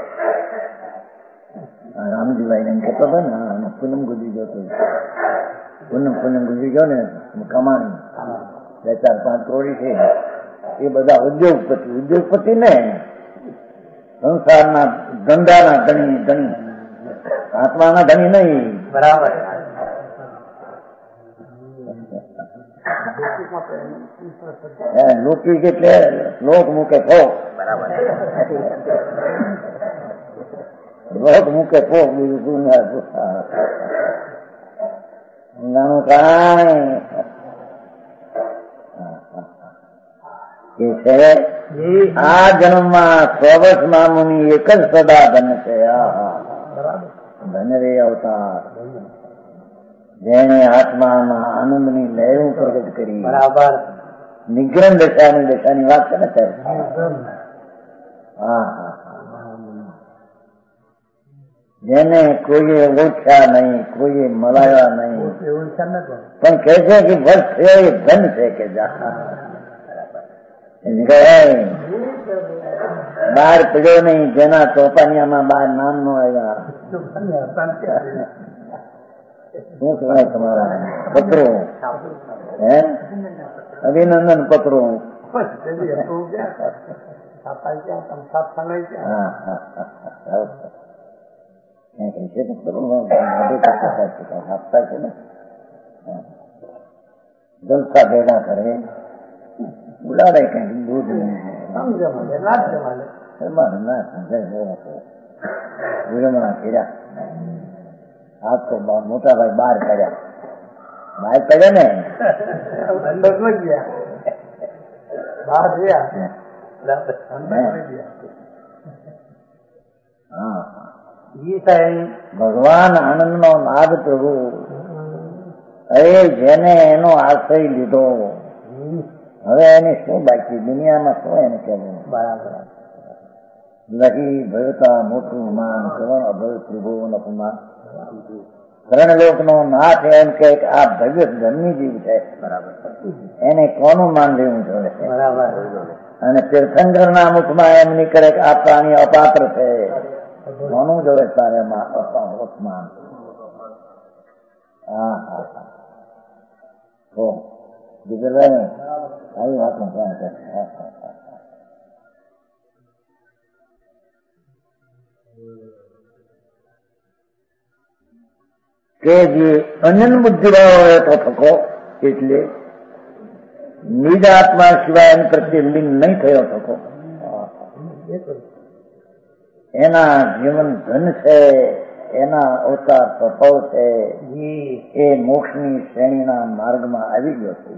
રામજીભાઈ એમ કહેતો હતો ને પૂનમ ગુજી જતો પૂનમ ગુજરી ગયો ને કમાણી 4-5 કરોડ છે એ બધા ઉદ્યોગપતિ ને સંસારના ધંધાના ધણી આત્માના ધણી નહીં. બરાબર. લોકી એટલે લોક મૂકે ફોક. બરાબર. લોક મૂકે ફોક બીજું શું નાનું કાંઈ એ છે. આ જન્મમાં સ્વવસ મામુની એક જ સદા ધન છે. ધન રે અવતાર જેને આત્મામાં આનંદની લહેરું પ્રગટ કરી. બરાબર. નિગ્રહ દશાની વાત છે ને સાહેબ. હા. જેને કોઈએ ઓછા નહીં, કોઈએ મલાયા નહીં, પણ કહે છે કે બસ એ ધન છે કે બહાર પડ્યો નહીં, જેના ચોપાનિયામાં બહાર નામ નો આવ્યા. શું કહેવાય તમારા પત્રો? અભિનંદન પત્રો. આપતા છે ને જલસા ભેગા કરે, ઉડાડે કઈ દૂધ વિરમણા કર્યા. આજ તો મોટા ભાઈ બહાર કાઢ્યા. બહાર કાઢ્યા ને ભગવાન આનંદ નો નાદ પ્રભુ. હવે જેને એનો આશ્રય લીધો હવે એની શું બાકી દુનિયામાં શું એને કહેવું? બરાબર. લહી ભયતા મોટું માન કવણ અભય ત્રિભુવન અપમાન. ત્રણલોક નો નાથ એમ કે આ ભવ્ય ધર્મી જીવ છે. બરાબર. એને કોનું માન લેવું જોઈએ? બરાબર. અને તીર્થંકર ના મુખમાં એમ નીકળે કે આ પ્રાણી અપાત્ર છે. કોનું જોડે તારે અપમાન? આવી વાત કે જે અનન બુદ્ધિભાવ હોય તો થકો, એટલે નિજ આત્મા સિવાય એની પ્રત્યે લિંગ નહીં થયો થકો. એના જીવન ધન છે, એના અવતાર સફળ છે, એ મોક્ષની શ્રેણીના માર્ગમાં આવી ગયો છે.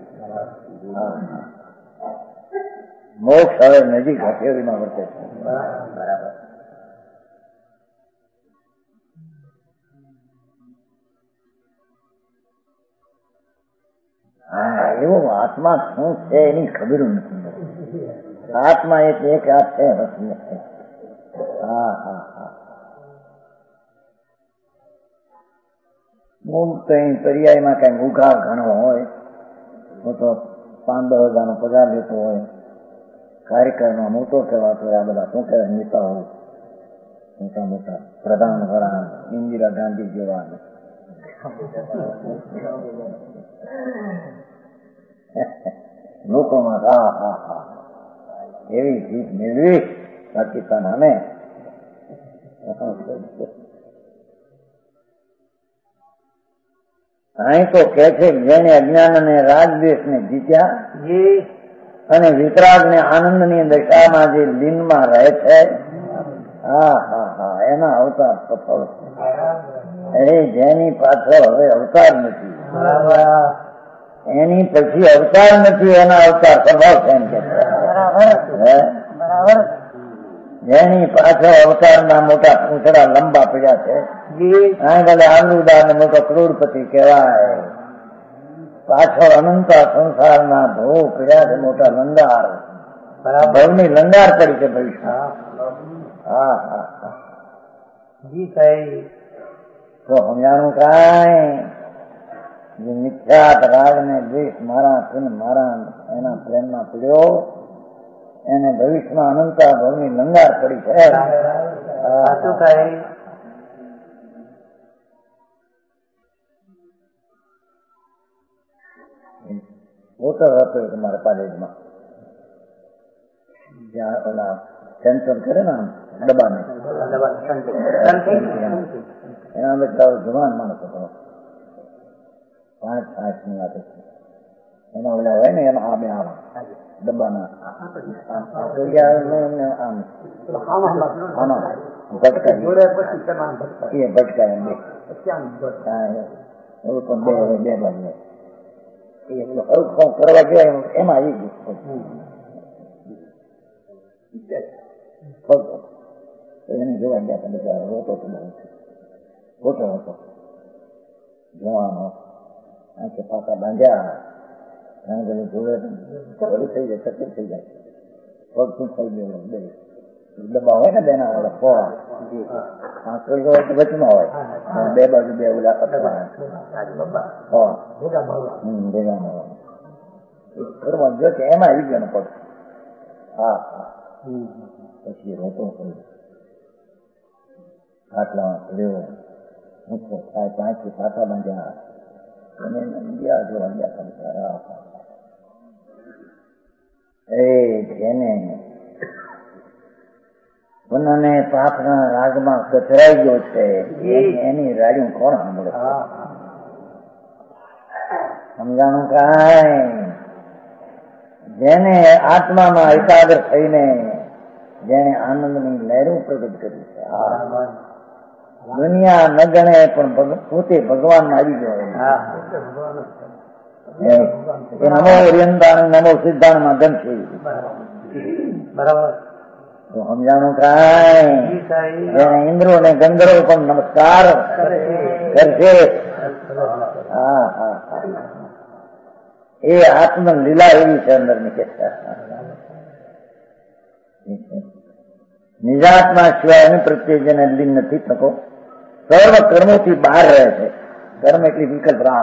મોક્ષ હવે નજીક હથેળીમાં વર્તે છે. બરાબર. હા, એવો આત્મા શું છે એની ખબર નથી. આત્મા એટલે એક આ છે. પર્યાયમાં કઈ ઉઘાર ઘણો હોય તો 5-10 હજારનો પગાર લેતો હોય, કાર્યક્રમમાં મોટો કહેવાતો હોય. આ બધા શું કહેવાય? નેતાઓ, મોટા મોટા પ્રધાન વડા, ઇન્દિરા ગાંધી જેવા લોકોમાં એવી જીત મેળવી પાકિસ્તાન અમે અહીં તો કે છે જેને અજ્ઞાન અને રાજદ્વેષ ને જીત્યા અને વિતરાગ ને આનંદ ની દશામાં જે લીનમાં રહે છે, એના અવતાર સફળ છે. જેની પાછળ હવે અવતાર નથી, એની પછી અવતાર નથી, એના અવતાર સફળ છે એમ કે. જેની પાછળ અવતારના મોટા પૂંછડા લંબા પડ્યા છે, ભલે આમરુદાર ને મોટો કરોડપતિ કહેવાય, પાછળ અનંત સંસારના ભોગ પડ્યા છે, મોટા લંગાર, ભવની લંગાર પડી છે ભવિષ્ય. તો સમજાણું કાંઈ મિથ્યાત રાગ ને દ્વેષ મારા એના પ્રેમમાં પડ્યો, એને ભવિષ્યમાં અનંતા ભવની લંગાર પડી છે. વોટર હતો તમારા કોલેજમાં જ્યાં ઓલા સેન્સર કરે ને દબાને એના અંદર જવાન માણસ હતો 5 ની વાત એના ઓલા હોય ને એના આ બે આવા ડબ્બાના ભટકાય બે બાજુ કરવા ગયા એમાં આવી ગયું એને જોવા ગયા બધા રોતો ખોટો હતો જોવાનો આંખે પાકા બાંધ્યા જોડે થઈ જાય તકલીફ થઈ જાય પગ શું થઈ ગયો બે ડબ્બા હોય ને બેના વાળા ફોવા આંકડી હોય તો વચમાં હોય બે બાજુ બે ઓલા ભેગા જો કે એમાં આવી ગયો પગ હા પછી રોતો ખાટલામાં પડ્યો ઊંચો થાય પાંચથી પાછા બાંધ્યા અને ગયા જોવા ગયા જેને પુનઃને પાપના રાગમાં કચરાઈ ગયો છે એની રાડ્યું કોણ સાંભળે સમજાણું કાંઈ જેને આત્મામાં એકાગ્ર થઈને જેને આનંદની લહેરું પ્રગટ કરી છે દુનિયા ન ગણે પણ પોતે ભગવાન આવી ગયો નમો ઓરિયંતાણ નમો સિદ્ધાંતમાં ગમશે બરાબર તો સમજાણું કાંઈ ઇન્દ્રો ને ગંધર્વ પણ નમસ્કાર કરશે એ આત્મ લીલા એવી છે અંદર ની કે નિજાત્મા સિવાય એની પ્રત્યે જેને લીન નથી થતો સર્વ કર્મોથી બહાર રહે છે કર્મ એટલી વિકલ્પ રામ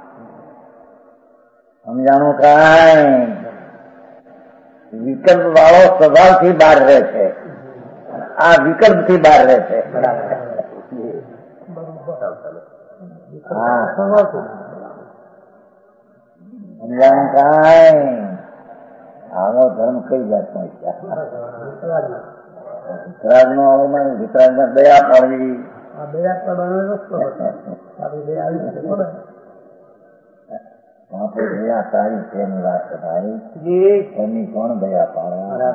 સમજાણું કાંઈ વિકલ્પ વાળો સ્વભાવથી બહાર રહે છે આ વિકલ્પ થી બહાર રહે છે સમજાણું કાંઈ આવો ધર્મ કઈ જાતનો વિતરાગ નો આવો મને વિતરાગમાં દયા પાડવી દયા સારી છે એની વાત ભાઈ એની કોણ દયા પાડવા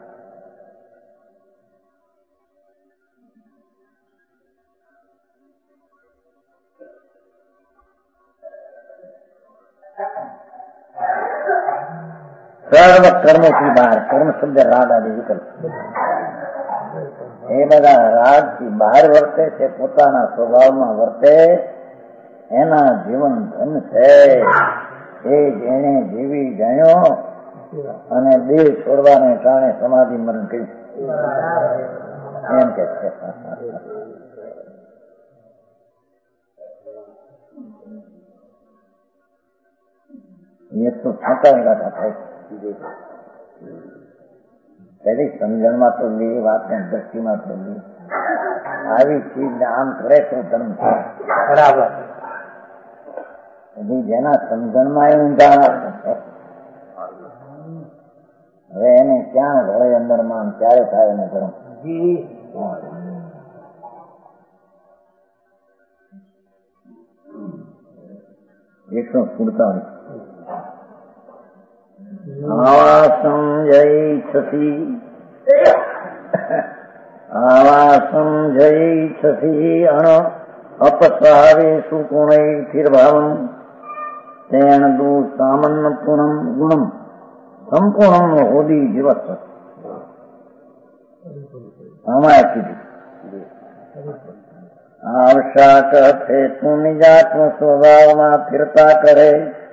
સર્વ કર્મોથી બહાર કર્મ શબ્દ રાગ આદિ વિકલ્પ એ બધા રાગ થી બહાર વર્તે છે પોતાના સ્વભાવમાં વર્તે એના જીવન ધન છે એ જેને જીવી ગયો અને દેહ છોડવાને કારણે સમાધિ મરણ કર્યું એમ કે છે એ તો થતા થાય પેલી સમજણમાં તો લે વાતને દ્રષ્ટિમાં તો લે આવી ચીજ આમ કરે તો ધર્મ છે બરાબર જેના સમજણમાં એ ઊંધા હવે એને ક્યાં ભળે અંદરમાં ક્યારે થાય એને ધર્મ એકસો સુડતાલીસ આવા સમજઈ છસી અણ અપસાવે સુકુણૈ ફિરભાવમ તેણ દુ સામન્ન પૂર્ણમ ગુણમ સંપૂર્ણ હોદી જીવત આમાં કીધું આવશાક છે તું નિજાત્મ સ્વભાવમાં ફિરતા કરે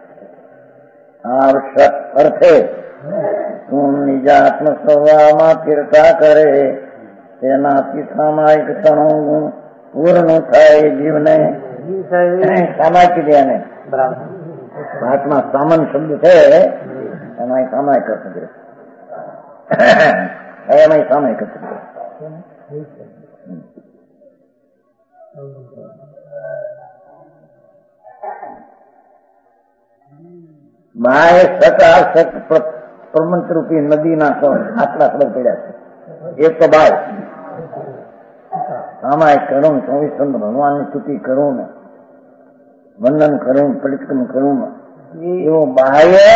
આવશ્યક અર્થે તું નિજાત્મ સ્વભાવમાં ફિરતા કરે તેનાથી સામાયિક તણું ગુણ પૂર્ણ થાય જીવને સામાયિક કીધે વાતમાં સામાન શબ્દ છે એમાં સામાયિક અર્થ એમાં સામાયિક અર્થ બાય સત આસક્ત પ્રપંચ રૂપી નદીના કોણ આટલા ખબર પડ્યા છે. એક તો બાય આમાં કરું 24 ભગવાનની સ્તુતિ કરું ને વંદન કરું પરિક્રમ કરું એવું બાહ્ય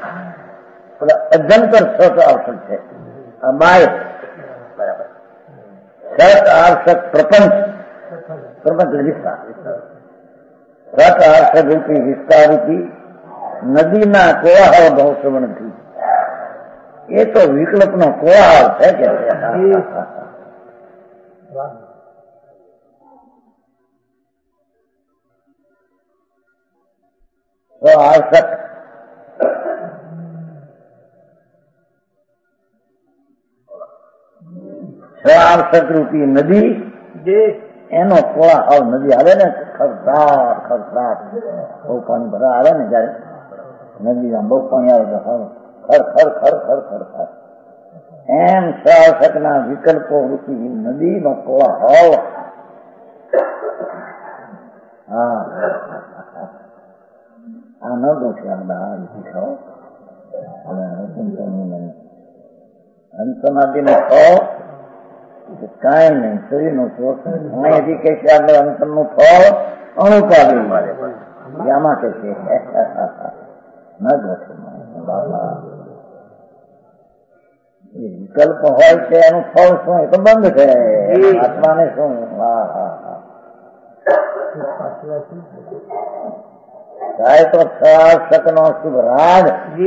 અજંતર સત આવશ્યક છે. આ બાહ્ય બરાબર સત આવશ્યક પ્રપંચ વિસ્તાર સત આવશ્યક રૂપી વિસ્તાર રૂપી નદીના કોળાહળ ભવશ્રવણથી એ તો વિકલ્પનો કોળાહળ છે કે આવશ્યક આવશ્યક રૂપી નદી એનો કોળાહળ નદી આવે ને ખરખરાટ ખરખરાટ બહુ પાણી ભરા આવે ને જયારે નદીમાં બહુ પાણી આવે તો ખર ખર ખર ખર ખર ખર એમ આવશ્યક ના વિકલ્પો રૂપી નદીનો કોળાહળ. હા આ ન ગોઠવે અંતનાદીનો ફળ કાંઈ નહીં શરીરનું શોષણ અહીંથી કે છે આપણે અંતરનું ફળ અણુકાદી મળે આમાં કે છે ન ગોઠવે. વિકલ્પ હોય છે એનું ફળ શું એ તો બંધ છે આત્માને શું. હા હા હા થાય તો છ નો શુભ રાગ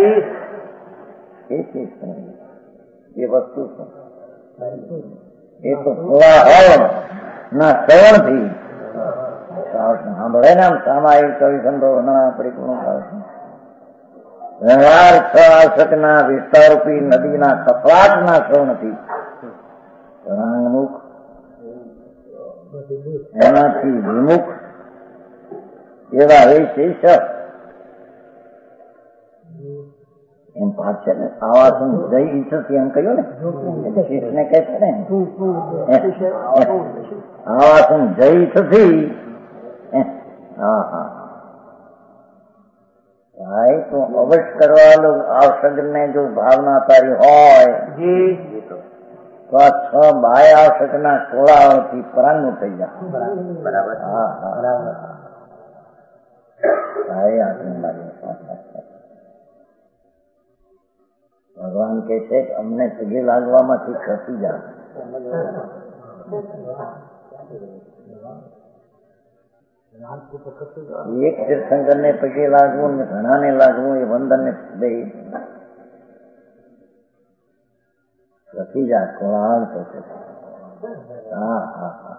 એ વસ્તુ શું એ તો કોળાહળ ના શ્રવણથી સાંભળે ને આમ સામાયિક કવિ સંતો પરિપૂર્ણ વ્યવહાર છ ના વિસ્તારરૂપી નદીના કપડાટના શ્રવણથી રંગમુખ એનાથી વિમુખ એવા વિશેષ એમ પાઠ છે ને આવાસન જય ઈચ્છતી એમ કહ્યું ને શિષ્યને કહે છે ને આવાસન જય ઈચ્છતી. હા હા ભાઈ તો અવશ્ય કરવા આવશ્યક ને જો ભાવના તારી હોય તો આ છ બાય આવશ્યક ના કોળાઓથી પરાંગનું થઈ જાય. બરાબર. હા હા ભાઈ આટલું લાગે. ભગવાન કે છે કે અમને પગે લાગવામાંથી ખસી જાય. એક તીર્થંકર ને પગે લાગવું ને ઘણા ને લાગવું એ વંદન ને દઈ ખસી જાય કોળાળ થશે. હા હા હા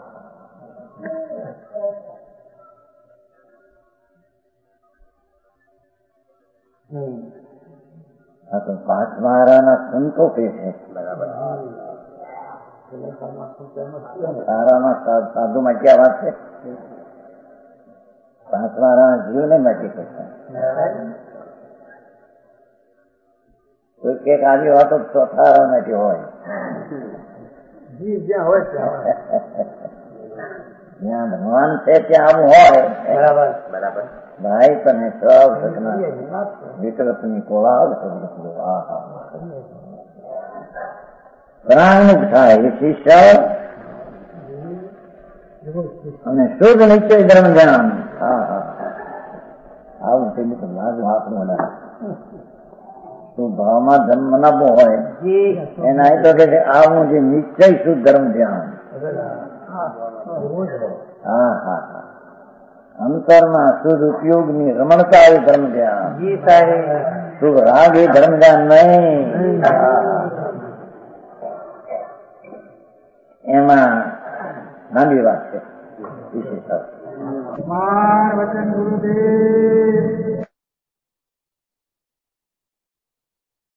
આ તો પાંચ મહારાના સંતો કે છે. બરાબર. સારામાં સાધુ માં ક્યાં વાત છે? પાંચ મહારાના જીવને માટે કે છે. કોઈ કઈક આવી વાતો ચોથા માટે હોય જ્યાં ભગવાન છે ત્યાં આવું હોય. બરાબર બરાબર ભાઈ તને સબ વિકલ્પની કોળાળ પ્રાણમુખ થાય એ શિષ્ય અને શુદ્ધ નિશ્ચય ધર્મ ધ્યાન. હા હા આવું તે લાગુ આપણું શું ભાવમાં ધર્મ બનાવવો હોય એના એ તો કે આવું જે નિશ્ચય શુદ્ધ ધર્મ ધ્યાન. હા હા હા અંતરના શુદ્ધ ઉપયોગની રમણતા એ ધર્મ ધ્યાન. શુભ રાગ એ ધર્મ ધ્યાન નહીં. એમાં નાની વાત છે વિશેષ.